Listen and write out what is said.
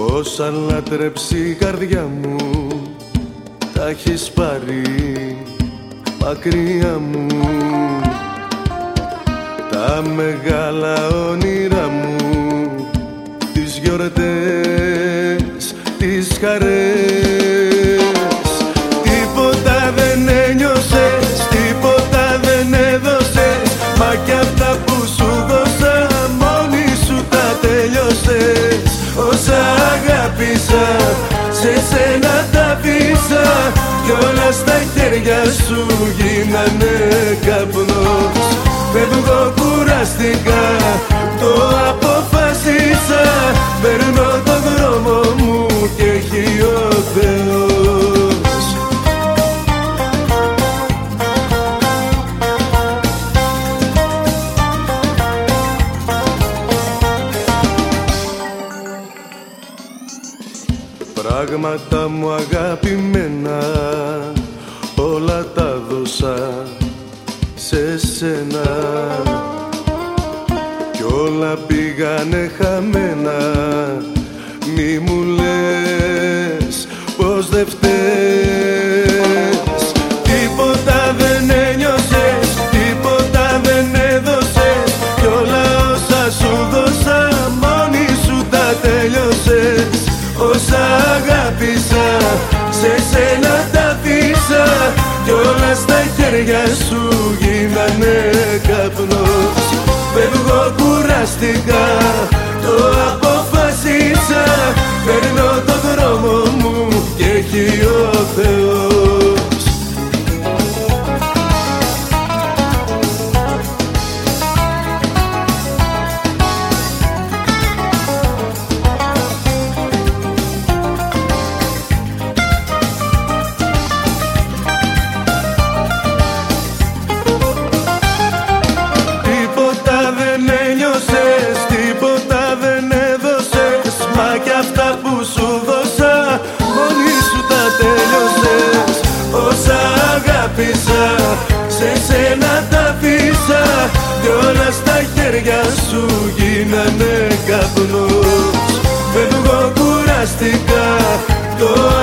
Όσα λάτρεψε η καρδιά μου τα έχεις πάρει μακριά μου. Τα μεγάλα όνειρά μου, τις γιορτές, τις χαρές. Τίποτα δεν ένιωσες, τίποτα δεν έδωσες, μα κι αυτά που σου δώσα μόνη σου τα τέλειωσες. Όσα αγάπησα σε σένα τα αφήσα κι όλα στα χέρια σου γίνανε καπνός. Φεύγω κουραστικά, το αποφασίσα, παίρνω το δρόμο μου και έχει ο Θεός. Πράγματα μου αγαπημένα όλα τα δώσα σε σένα κι όλα πήγανε χαμένα. Μη μου λες πως δεν φταίς. Τίποτα δεν ένιωσες, τίποτα δεν έδωσες κι όλα όσα σου δώσα μόνη σου τα τέλειωσες. Όσα αγάπησα σε σένα τα αφήσα κι όλα στα χέρια σου γίνανε καπνός. Φεύγω κουραστικά, το αποφασίσα, παίρνω το δρόμο μου και έχει ο Θεός. Σε σένα τα αφήσα κι όλα στα χέρια σου γίνανε καπνός. Φεύγω κουραστικά, το